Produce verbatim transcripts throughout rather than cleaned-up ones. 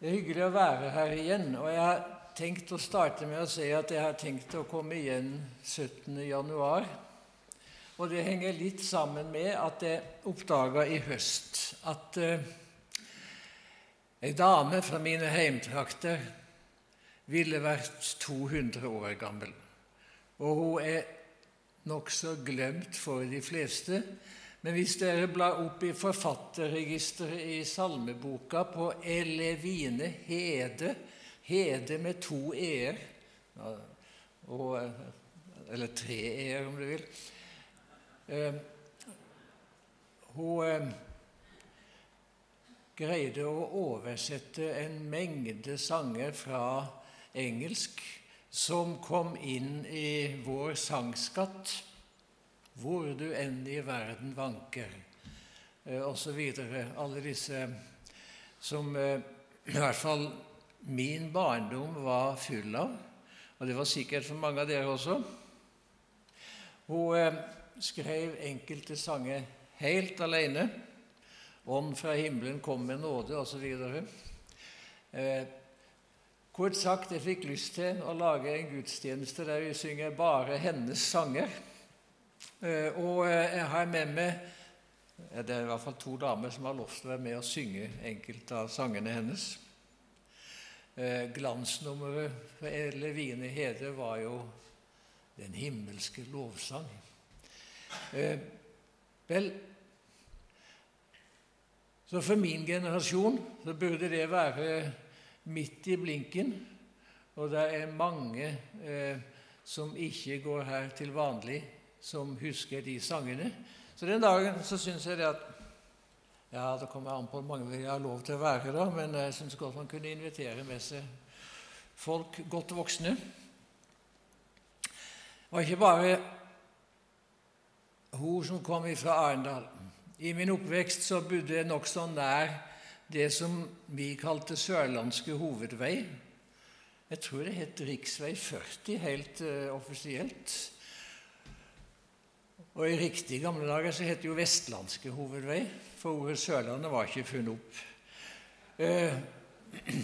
Det er hyggelig å være her igjen, og jeg har tenkt å starte med å si at jeg har tenkt å komme igjen syttende januar. Og det henger litt sammen med at jeg oppdaget i høst at uh, en dame fra mine heimtrakter ville vært to hundre år gammel. Og hun er nok så glemt for de fleste. Men hvis dere blar opp i forfatterregisteret i salmeboka på Elevine Hede, Hede med to e-er, og, eller tre e-er om du vil, eh, hun eh, greide å oversette en mengde sanger fra engelsk som kom inn i vår sangskatt, hvor du enn i verden vanker, eh, og så videre. Alle disse som eh, i hvert fall min barndom var full av, og det var sikkert for mange av dere også. Hun eh, skrev enkelte sanger helt alene. Ånd fra himmelen kom med nåde, og så videre. Eh, kort sagt, jeg fikk lyst til å lage en gudstjeneste der vi synger bare hennes sanger. Uh, og uh, jeg har med meg, ja, det er i hvert fall to damer som har lov til å være med og synge enkelte av sangene hennes. Uh, glansnummeret for Elevine Hede var jo den himmelske lovsang. Uh, vel, så for min generasjon så burde det være midt i blinken, og det er mange uh, som ikke går her til vanlig, som husker de sangene. Så den dagen så synes jeg det at, ja, det kommer an på hvor mange vil ha lov til å være da, men jeg synes godt man kunne invitere med seg folk godt voksne. Det var ikke bare hun som kom fra Arendal. I min oppvekst så bodde jeg nok så nær det som vi kalte Sørlandske hovedvei. Jeg tror det het Riksvei førti, helt uh, offisielt. Og i riktig gamle dager så het det jo Vestlandske hovedvei, for ordet Sørlandet var ikke funnet opp. Eh,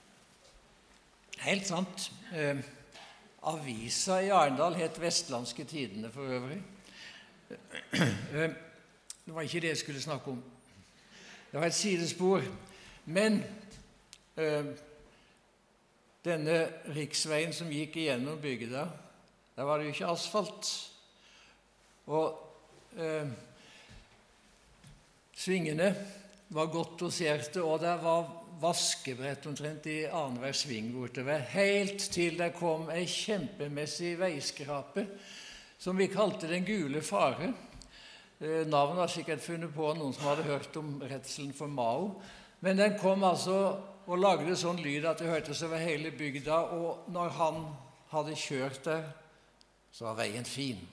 helt sant. Eh, avisa i Arendal het Vestlandske Tidene for øvrig. Eh, det var ikke det jeg skulle snakke om. Det var et sidespor. Men eh, denne riksveien som gikk igjennom bygda, der var det jo ikke asfalt. Og eh, svingene var godt doserte, og det var vaskebrett omtrent i annenhver sving bortover, helt til det kom en kjempemessig veiskrape, som vi kalte den gule fare. Eh, navnet var sikkert funnet på noen som hadde hørt om redselen for Mao, men den kom altså og lagde sånn lyd at det hørtes over hele bygda, og når han hadde kjørt der, så var veien fin.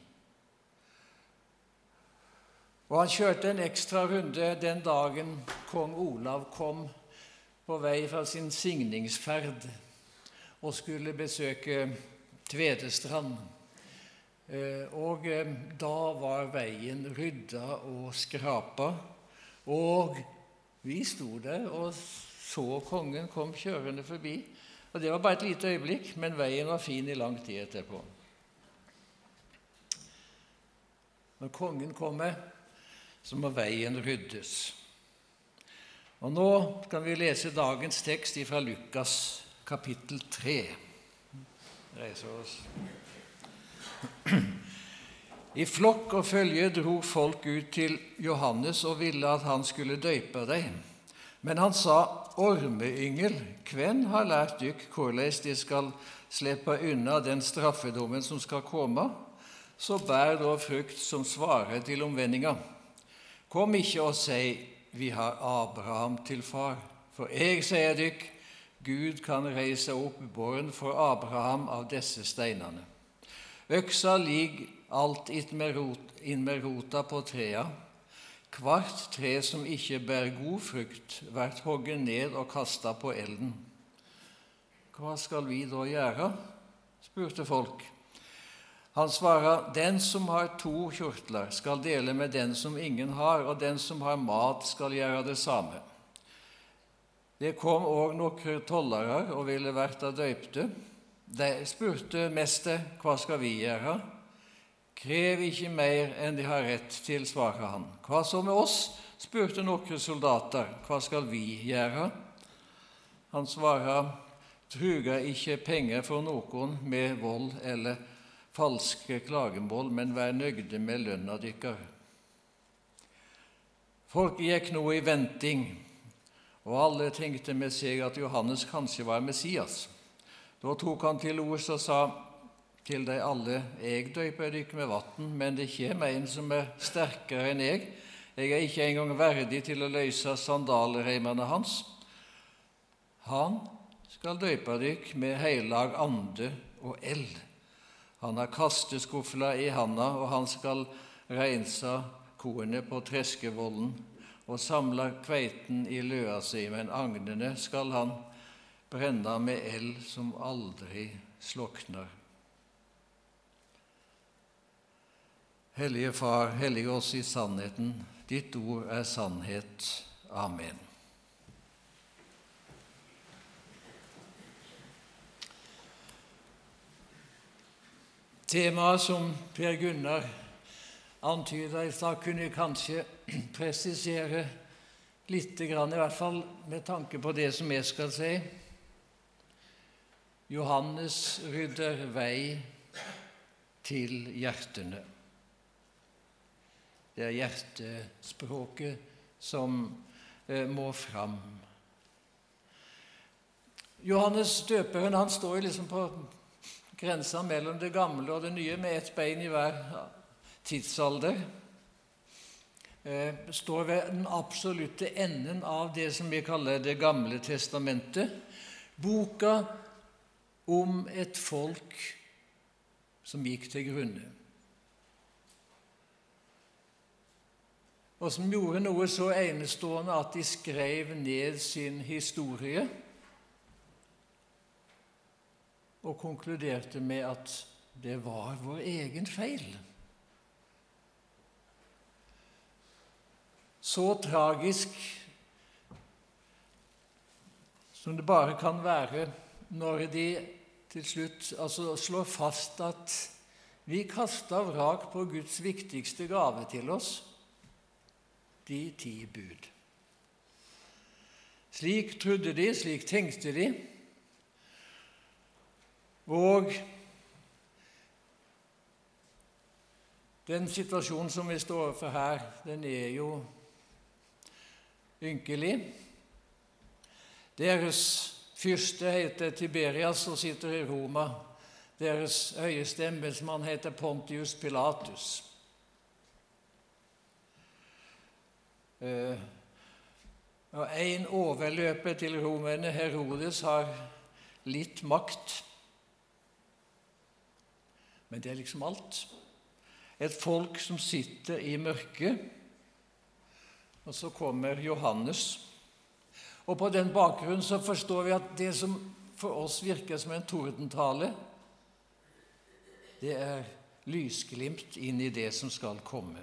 Og han kjørte en ekstra runde den dagen kong Olav kom på vei fra sin signingsferd og skulle besøke Tvedestrand. Og da var veien rydda og skrapa, og vi sto der og så kongen kom kjørende forbi. Og det var bare et lite øyeblikk, men veien var fin i lang tid etterpå. Når kongen kommer, så må veien ryddes. Og nå kan vi lese dagens tekst fra Lukas kapittel tre. Reiser oss. I flokk og følge dro folk ut til Johannes og ville at han skulle døype dem. Men han sa, ormeyngel, hvem har lært dykk hvorledes de skal slippe unna den straffedommen som skal komme? Så bær da frukt som svarer til omvendinga. Kom ikke og si, vi har Abraham til far, for jeg sier dykk, Gud kan reise opp barn for Abraham av disse steinene. Øksa ligger alt inn med rota på trea. Hvert tre som ikke bærer god frukt, vært hogget ned og kastet på elden. Hva skal vi da gjøre? Spurte folk. Han svarer, den som har to kjortler skal dele med den som ingen har, og den som har mat skal gjøre det samme. Det kom også noen tollere og ville vært av døypte. De spurte mester, hva skal vi gjøre? Krev ikke mer enn de har rett til, svarer han. Hva så med oss? Spurte noen soldater, hva skal vi gjøre? Han svarer, truga ikke penger for noen med vold eller falske klagemål, men vær nøgde med lønna dykker. Folk gikk nå i venting, og alle tenkte med seg at Johannes kanskje var Messias. Da tok han til ord og sa til de alle, jeg døyper dykk med vatten, men det kommer en som er sterkere enn jeg. Jeg er ikke engang verdig til å løse sandalreimene hans. Han skal døype dykk med heilag ande og eld. Han har kasteskuffla i handa, og han skal rensa kornet på treskevollen og samle kveiten i løa si, men agnene skal han brenne med eld som aldri slokner. Hellige Far, hellige oss i sannheten. Ditt ord er sannhet. Amen. Temaet som Per Gunnar antydet i stad, kunne jeg kanskje presisere litt, i hvert fall med tanke på det som jeg skal si. Johannes rydder vei til hjertene. Det er hjertespråket som eh, må fram. Johannes døperen, han står liksom på grensen mellom det gamle og det nye, med et bein i hver tidsalder. Eh, står ved den absolutte enden av det som vi kaller det gamle testamentet. Boka om et folk som gikk til grunne. Og som gjorde noe så enestående at de skrev ned sin historie og konkluderte med at det var vår egen feil. Så tragisk som det bare kan være når de til slutt altså, slår fast at vi kastet vrak på Guds viktigste gave til oss, de ti bud. Slik trodde de, slik tenkte de, og den situasjonen som vi står overfor her, den er jo ynkelig. Deres fyrste heter Tiberias og sitter i Roma. Deres høyeste embetsmann heter Pontius Pilatus. Uh, og en overløper til romerne, Herodes, har litt makt. Men det er liksom alt. Et folk som sitter i mørket, og så kommer Johannes. Og på den bakgrunnen så forstår vi at det som for oss virker som en tordentale, det er lysglimt inn i det som skal komme.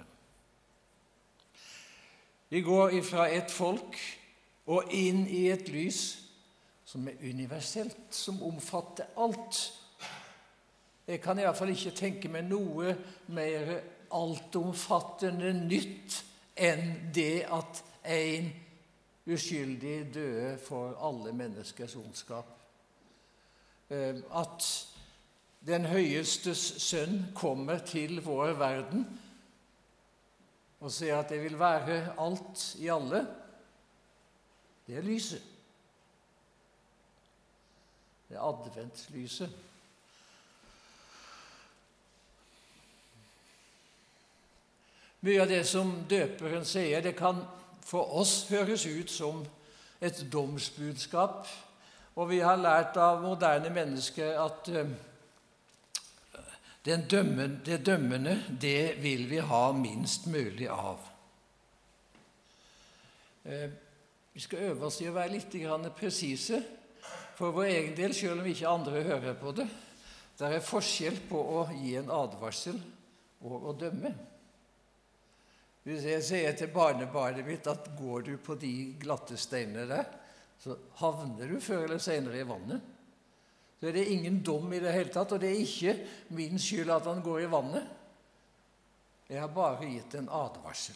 Vi går ifra et folk og inn i et lys som er universelt, som omfatter alt. Jeg kan i hvert fall ikke tenke meg noe mer altomfattende nytt enn det at en uskyldig døde for alle menneskers ondskap. At den høyestes sønn kommer til vår verden og sier at det vil være alt i alle, det er lyset. Det er adventslyset. Mye av det som døperen sier, det kan for oss høres ut som et domsbudskap, og vi har lært av moderne mennesker at uh, Den dømmende, det dømmende, det vil vi ha minst mulig av. Eh, vi skal øve oss i å være litt presise for vår egen del, selv om ikke andre hører på det. Det er forskjell på å gi en advarsel og å dømme. Hvis jeg sier til barnebarnet mitt at går du på de glatte steinene der, så havner du før eller senere i vannet. Så er det ingen dom i det hele tatt, og det er ikke min skyld at han går i vannet. Jeg har bare gitt en advarsel.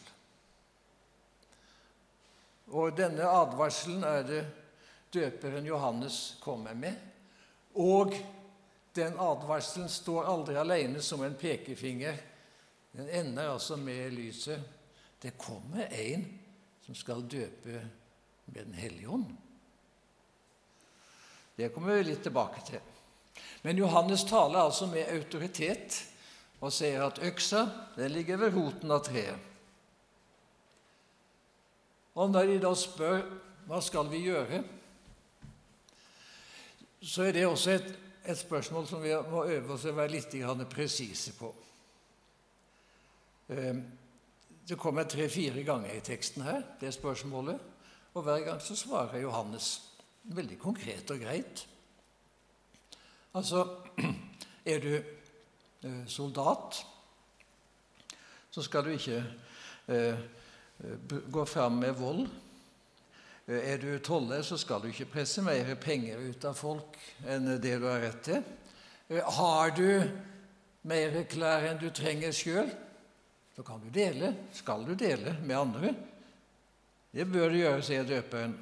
Og denne advarselen er det døperen Johannes kommer med, og den advarselen står aldri alene som en pekefinger. Den ender altså med lyset. Det kommer en som skal døpe med den hellige ånd. Det kommer vi litt tilbake til. Men Johannes taler altså med autoritet og sier at øksa, den ligger ved roten av treet. Og når de da spør, hva skal vi gjøre? Så er det også et, et spørsmål som vi må øve oss å være litt presise på. Det kommer tre-fire ganger i teksten her, det spørsmålet, og hver gang så svarer Johannes veldig konkret og greit. Altså, er du soldat, så skal du ikke eh, gå fram med vold. Er du toller, så skal du ikke presse mer penger ut av folk enn det du har rett til. Har du mer klær enn du trenger selv, så kan du dele, skal du dele med andre. Det bør du gjøre, sier døperen.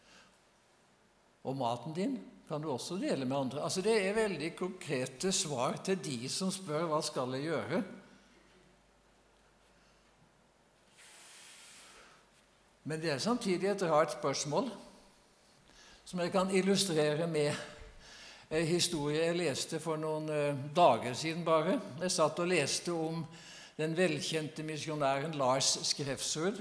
Og maten din kan du også dele med andre. Altså det er veldig konkrete svar til de som spør, hva skal jeg gjøre? Men det er samtidig et rart spørsmål, som jeg kan illustrere med en historie jeg leste for noen dager siden bare. Jeg satt og leste om den velkjente misjonæren Lars Skrefsrud,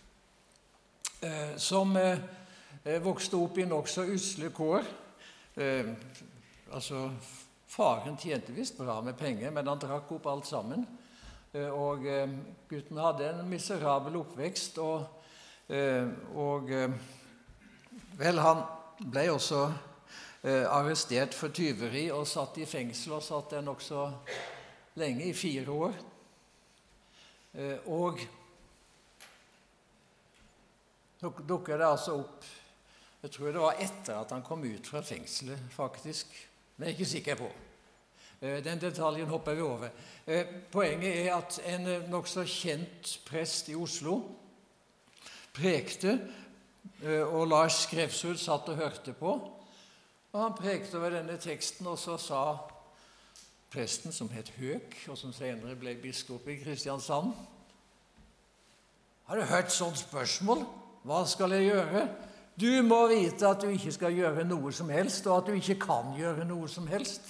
som vokste opp i nok så usle kår. Altså, faren tjente visst bra med penger, men han drakk opp alt sammen. Og gutten hadde en miserabel oppvekst, og og vel, han ble også arrestert for tyveri og satt i fengsel, og satt der nok så lenge, i fire år. Og så dukker det altså opp, jeg tror det var etter at han kom ut fra fengselet, faktisk, men jeg er ikke sikker på. Den detaljen hopper vi over. Poenget er at en nok så kjent prest i Oslo prekte, og Lars Skrefsrud satt og hørte på, og han prekte over denne teksten, og så sa presten, som het Høk, og som senere ble biskop i Kristiansand, har du hørt sånt spørsmål? Hva skal jeg gjøre? Du må vite at du ikke skal gjøre noe som helst, og at du ikke kan gjøre noe som helst.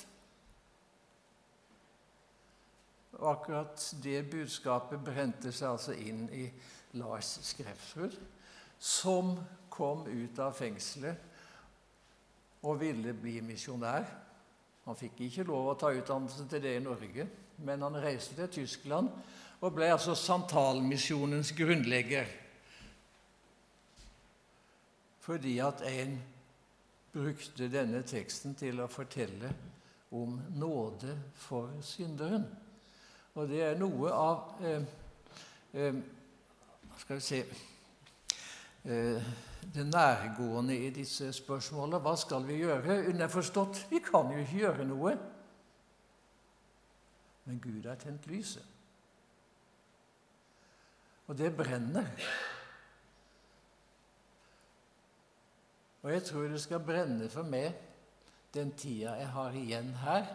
Og akkurat det budskapet brente seg altså inn i Lars Skrefsrud, som kom ut av fengselet og ville bli misjonær. Han fikk ikke lov å ta utdannelse til det i Norge, men han reiste til Tyskland og ble altså Santalmisjonens grunnlegger. Fordi at en brukte denne teksten til å fortelle om nåde for synderen. Og det er noe av eh, eh, skal vi se, eh, det nærgående i disse spørsmålene. Hva skal vi gjøre? Underforstått, vi kan jo ikke gjøre noe. Men Gud har tent lyset. Og det brenner. Og jeg tror det skal brenne for meg den tida jeg har igjen her.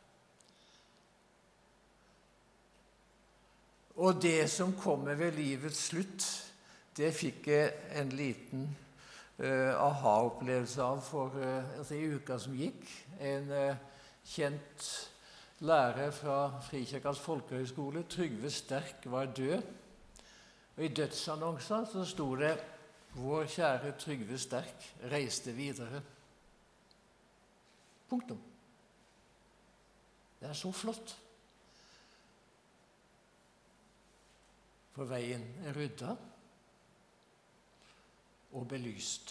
Og det som kommer ved livets slutt, det fikk jeg en liten uh, aha-opplevelse av for uh, altså i uka som gikk. En uh, kjent lærer fra Frikirkas folkehøgskole, Trygve Sterk, var død. Og i dødsannonsen så sto det: vår kjære Trygve Sterk reiste videre. Punktum. Det er så flott. For veien er rydda og belyst.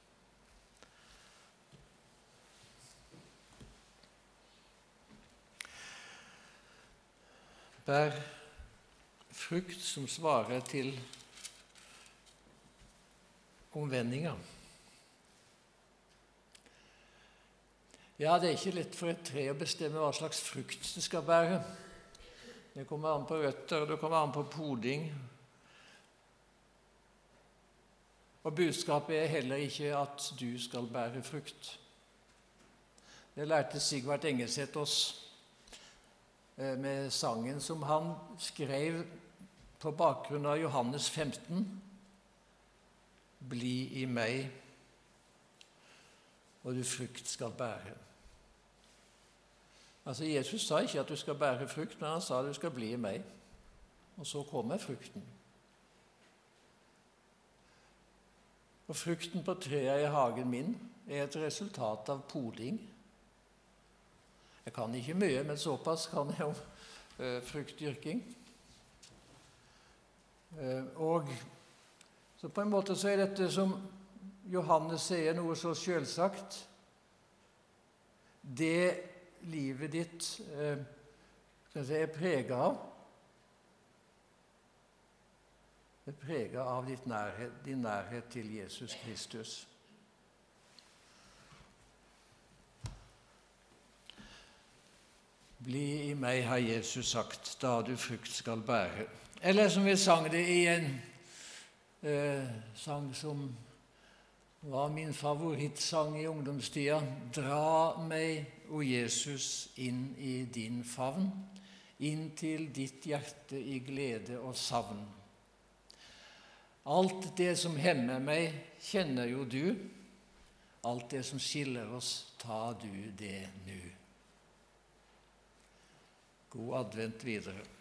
Bær frukt som svarer til omvendinga. Ja, det er ikke lett for et tre å bestemme hva slags frukt det skal bære. Det kommer an på røtter, det kommer an på poding. Og budskapet er heller ikke at du skal bære frukt. Det lærte Sigvart Engeseth oss med sangen som han skrev på bakgrunn av Johannes femten. Bli i meg, og du frukt skal bære. Altså, Jesus sa ikke at du skal bære frukt, men han sa at du skal bli i meg. Og så kommer frukten. Og frukten på treet i hagen min er et resultat av poding. Jeg kan ikke mye, men såpass kan jeg om uh, fruktdyrking. Uh, og så på en måte så er dette som Johannes sier, noe så selvsagt. Det livet ditt uh, skal jeg si, er preget av, er preget av ditt nærhet, din nærhet til Jesus Kristus. Bli i meg, har Jesus sagt, da du frukt skal bære. Eller som vi sang det i en eh, sang som var min favorittsang i ungdomstida. Dra meg, o Jesus, inn i din favn, inn til ditt hjerte i glede og savn. Alt det som hemmer meg, kjenner jo du. Alt det som skiller oss, ta du det nu. God advent videre.